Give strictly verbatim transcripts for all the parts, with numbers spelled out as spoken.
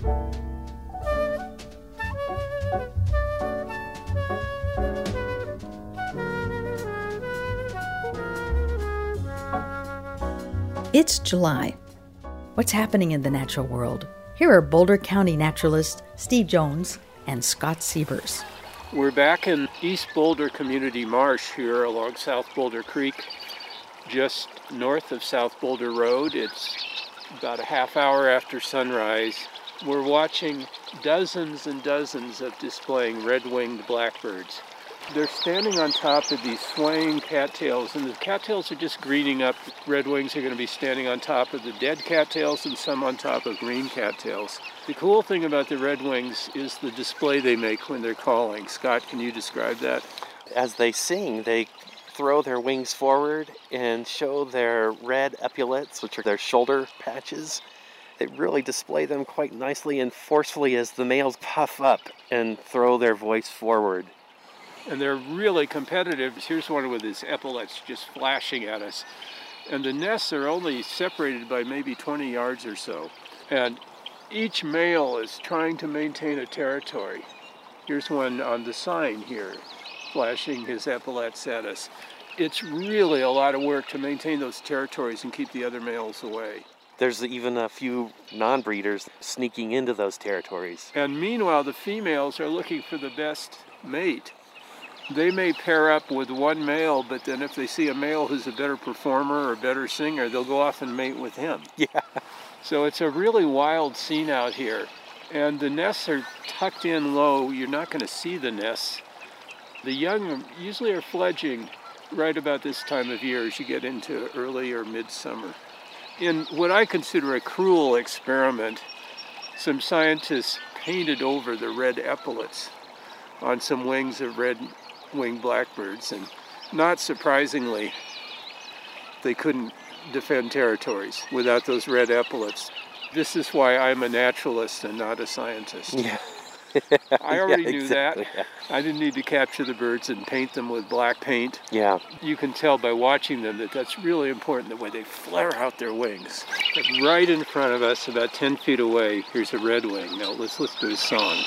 It's July. What's happening in the natural world? Here are Boulder County naturalists Steve Jones and Scott Sievers. We're back in East Boulder Community Marsh here along South Boulder Creek, just north of South Boulder Road. It's about a half hour after sunrise. We're watching dozens and dozens of displaying red-winged blackbirds. They're standing on top of these swaying cattails, and the cattails are just greening up. Redwings are going to be standing on top of the dead cattails and some on top of green cattails. The cool thing about the redwings is the display they make when they're calling. Scott, can you describe that? As they sing, they throw their wings forward and show their red epaulets, which are their shoulder patches. They really display them quite nicely and forcefully as the males puff up and throw their voice forward. And they're really competitive. Here's one with his epaulets just flashing at us. And the nests are only separated by maybe twenty yards or so. And each male is trying to maintain a territory. Here's one on the sign here, flashing his epaulets at us. It's really a lot of work to maintain those territories and keep the other males away. There's even a few non-breeders sneaking into those territories. And meanwhile, the females are looking for the best mate. They may pair up with one male, but then if they see a male who's a better performer or a better singer, they'll go off and mate with him. Yeah. So it's a really wild scene out here. And the nests are tucked in low. You're not going to see the nests. The young usually are fledging right about this time of year as you get into early or midsummer. In what I consider a cruel experiment, some scientists painted over the red epaulets on some wings of red-winged blackbirds, and not surprisingly, they couldn't defend territories without those red epaulets. This is why I'm a naturalist and not a scientist. Yeah. I already yeah, knew exactly, that. Yeah. I didn't need to capture the birds and paint them with black paint. Yeah. You can tell by watching them that that's really important, the way they flare out their wings. But right in front of us, about ten feet away, here's a redwing. Now let's listen to his song.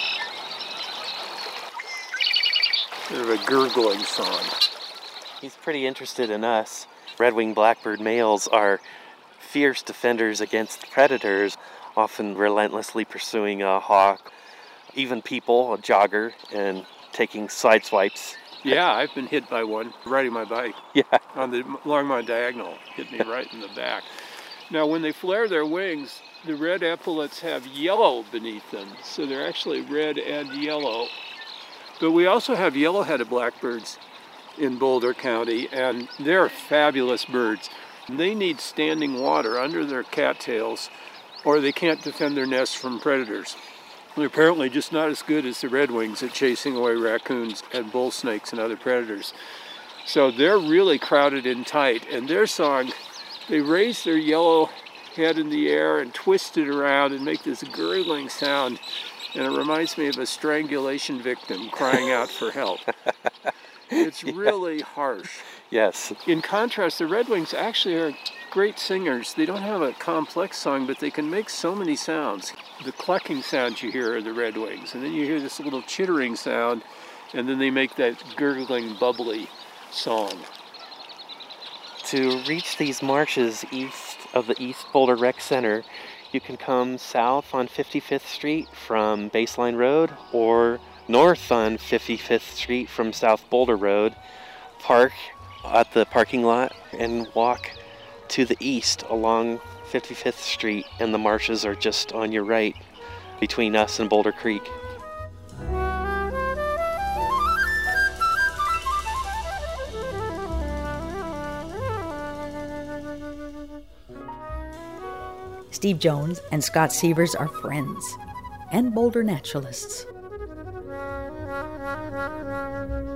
Sort of a gurgling song. He's pretty interested in us. Red-winged blackbird males are fierce defenders against predators, often relentlessly pursuing a hawk, even people, a jogger, and taking side swipes. Yeah, I've been hit by one riding my bike. Yeah. On the along my diagonal, hit me right in the back. Now, when they flare their wings, the red epaulets have yellow beneath them, so they're actually red and yellow. But we also have yellow-headed blackbirds in Boulder County, and they're fabulous birds. They need standing water under their cattails, or they can't defend their nests from predators. They're apparently just not as good as the redwings at chasing away raccoons and bull snakes and other predators. So they're really crowded in tight, and their song, they raise their yellow head in the air and twist it around and make this gurgling sound, and it reminds me of a strangulation victim crying out for help. It's yeah. really harsh. Yes. In contrast, the redwings actually are great singers. They don't have a complex song, but they can make so many sounds. The clucking sounds you hear are the redwings, and then you hear this little chittering sound, and then they make that gurgling, bubbly song. To reach these marshes east of the East Boulder Rec Center, you can come south on fifty-fifth Street from Baseline Road, or north on fifty-fifth Street from South Boulder Road, park at the parking lot, and walk to the east along fifty-fifth Street, and the marshes are just on your right between us and Boulder Creek. Steve Jones and Scott Sievers are friends and Boulder naturalists.